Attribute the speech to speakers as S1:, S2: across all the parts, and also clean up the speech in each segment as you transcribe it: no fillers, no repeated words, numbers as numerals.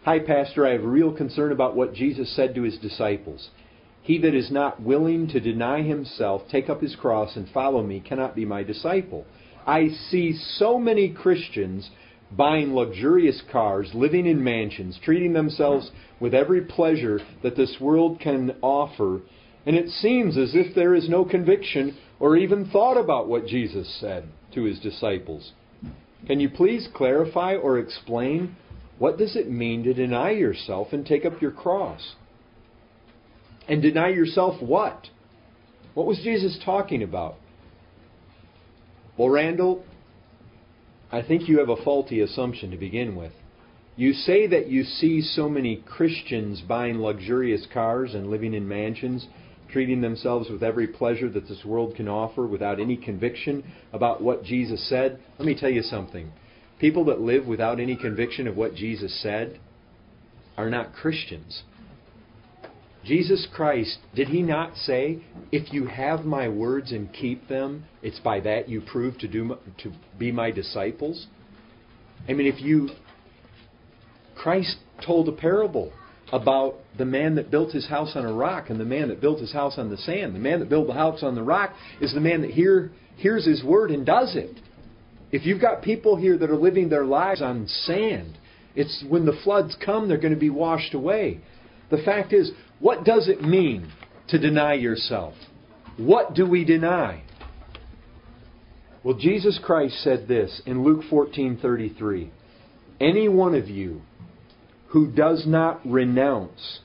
S1: Hi, Pastor, I have a real concern about what Jesus said to His disciples. He that is not willing to deny himself, take up his cross, and follow me cannot be my disciple. I see so many Christians buying luxurious cars, living in mansions, treating themselves with every pleasure that this world can offer, and it seems as if there is no conviction or even thought about what Jesus said to His disciples. Can you please clarify or explain, what does it mean to deny yourself and take up your cross? And deny yourself what? What was Jesus talking about? Well, Randall, I think you have a faulty assumption to begin with. You say that you see so many Christians buying luxurious cars and living in mansions, treating themselves with every pleasure that this world can offer without any conviction about what Jesus said. Let me tell you something. People that live without any conviction of what Jesus said are not Christians. Jesus Christ, did He not say, if you have my words and keep them, it's by that you prove to be my disciples? I mean, Christ told a parable about the man that built his house on a rock and the man that built his house on the sand. The man that built the house on the rock is the man that hears His word and does it. If you've got people here that are living their lives on sand, it's when the floods come, they're going to be washed away. The fact is, what does it mean to deny yourself? What do we deny? Well, Jesus Christ said this in Luke 14:33. Any one of you who does not renounce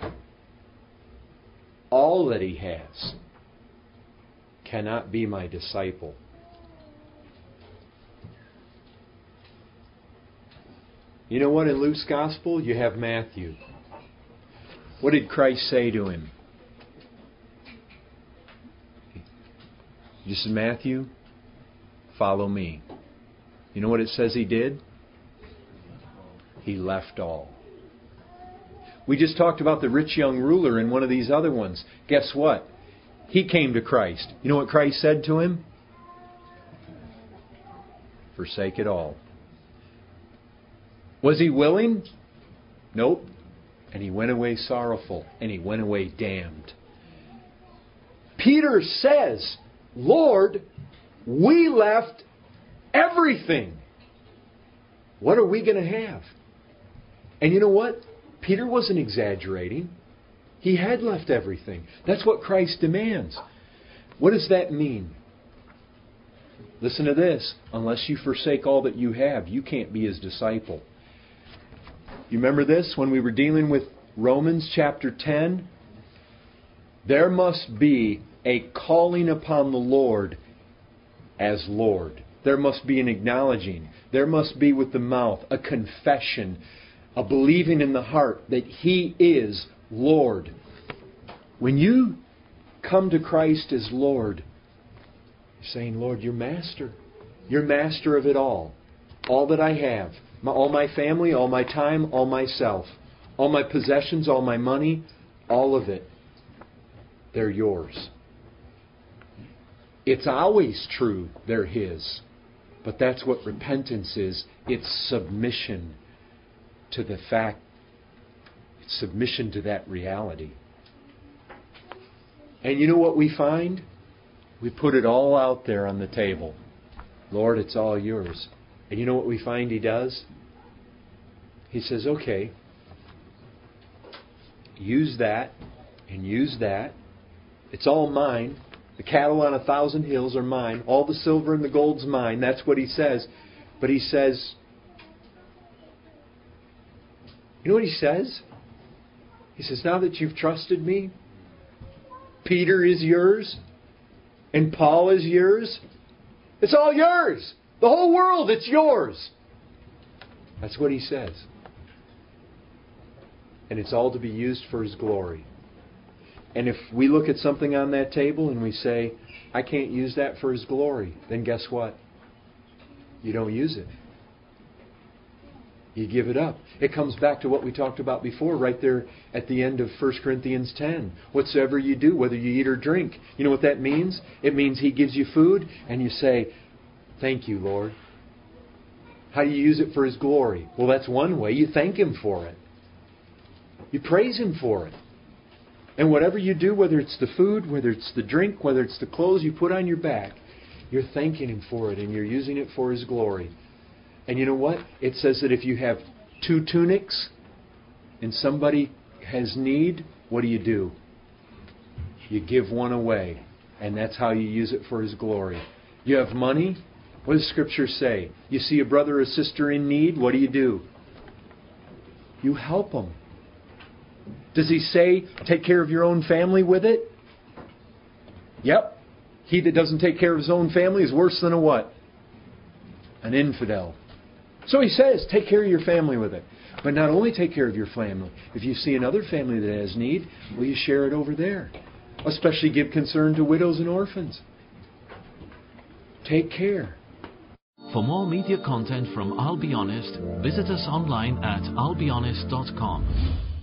S1: all that he has cannot be my disciple. You know what? In Luke's Gospel, you have Matthew. What did Christ say to him? He said, Matthew, follow me. You know what it says He did? He left all. We just talked about the rich young ruler in one of these other ones. Guess what? He came to Christ. You know what Christ said to him? Forsake it all. Was he willing? Nope. And he went away sorrowful, and he went away damned. Peter says, Lord, we left everything. What are we going to have? And you know what? Peter wasn't exaggerating. He had left everything. That's what Christ demands. What does that mean? Listen to this. Unless you forsake all that you have, you can't be His disciple. You remember this when we were dealing with Romans chapter 10? There must be a calling upon the Lord as Lord. There must be an acknowledging. There must be with the mouth a confession, a believing in the heart that He is Lord. When you come to Christ as Lord, you're saying, Lord, you're Master. You're Master of it all. All that I have. All my family, all my time, all myself. All my possessions, all my money, all of it. They're yours. It's always true they're His. But that's what repentance is. It's submission to the fact. It's submission to that reality. And you know what we find? We put it all out there on the table. Lord, it's all yours. And you know what we find He does? He says, okay, use that and use that. It's all mine. The cattle on 1,000 hills are mine. All the silver and the gold's mine. That's what He says. But He says, you know what He says? He says, now that you've trusted me, Peter is yours and Paul is yours. It's all yours. The whole world, it's yours. That's what He says. And it's all to be used for His glory. And if we look at something on that table and we say, I can't use that for His glory, then guess what? You don't use it. You give it up. It comes back to what we talked about before, right there at the end of 1 Corinthians 10. Whatsoever you do, whether you eat or drink. You know what that means? It means He gives you food and you say, thank you, Lord. How do you use it for His glory? Well, that's one way. You thank Him for it. You praise Him for it. And whatever you do, whether it's the food, whether it's the drink, whether it's the clothes you put on your back, you're thanking Him for it and you're using it for His glory. And you know what? It says that if you have 2 tunics and somebody has need, what do? You give one away. And that's how you use it for His glory. You have money? What does Scripture say? You see a brother or sister in need, what do? You help them. Does He say, take care of your own family with it? Yep. He that doesn't take care of his own family is worse than a what? An infidel. So He says, take care of your family with it. But not only take care of your family. If you see another family that has need, will you share it over there? Especially give concern to widows and orphans. Take care.
S2: For more media content from I'll Be Honest, visit us online at I'llBeHonest.com.